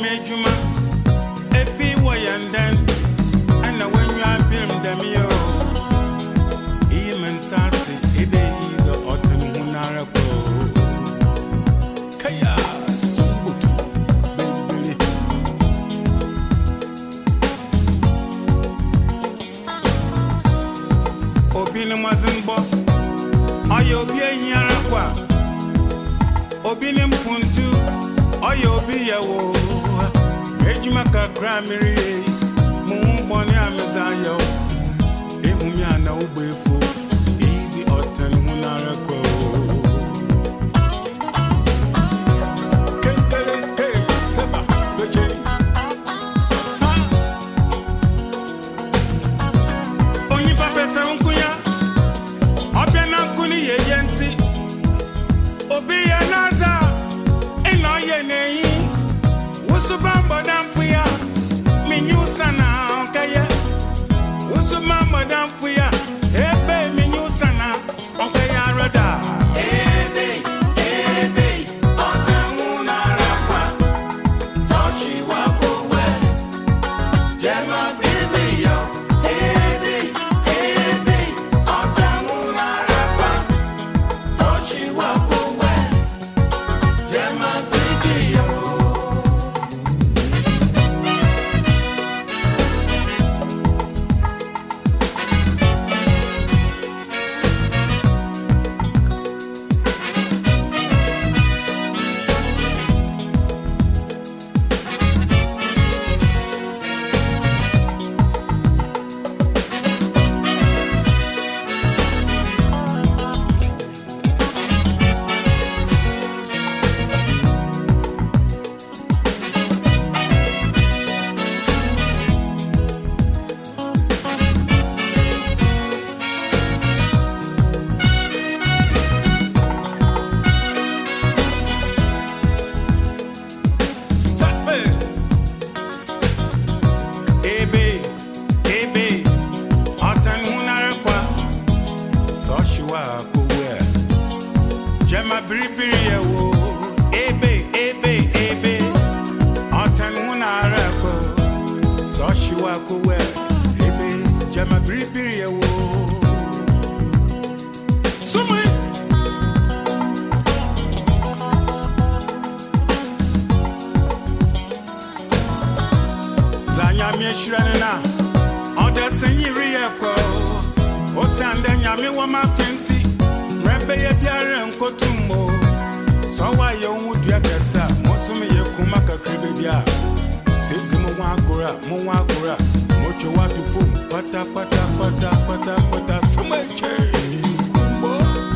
Mejuma, Epi Wayandan, and when you are building them, yo, even Sassy, Ede, the autumn Munarako. Kaya, Sumbutu, Billy. Obina Mazimbo, are you being Yarakwa? Obinim Puntu, or you'll be a woe. Ejimaka Crammery, Moon Bonnie Amazayo, Emumiana Ubefo, easy autumn Munarako. Seba, Beche. Only Papa Sankuya, Obiana Kuni Yenti. Obi anaza eno yenei usubamba damfuya minyusana okaya usubamba damfuya ebe minyusana okaya rada ebe otamuna rakwa sochi wako we jema bibi yo ebe otamuna rakwa sochi wako Jema bribiri wo ebe atan huna rako so shiwa ko we ebe jema bribiri wo sumi zanya mi shirana na odesin yiri yeko o sande nyame wo ma fenti Rebe biara nkotummo so wa ye wudua kasa mosumi ye kuma kakribe bia senti mo wa agora mocho wa tufu pata sumeche kumbo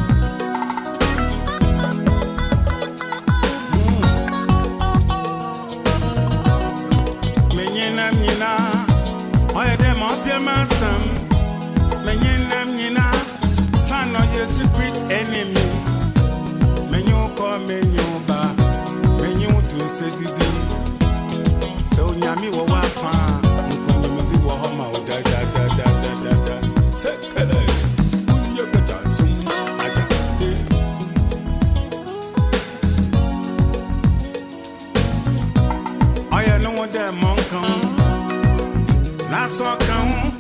menyena nyina oye dem opia masam menyena nyina son of your secret enemy. When you come, when you back, when you do say it, so Yami will walk on. You come to me, go home, da. Sekele, you got us soon. I got it. I know what that monk come. That's all come.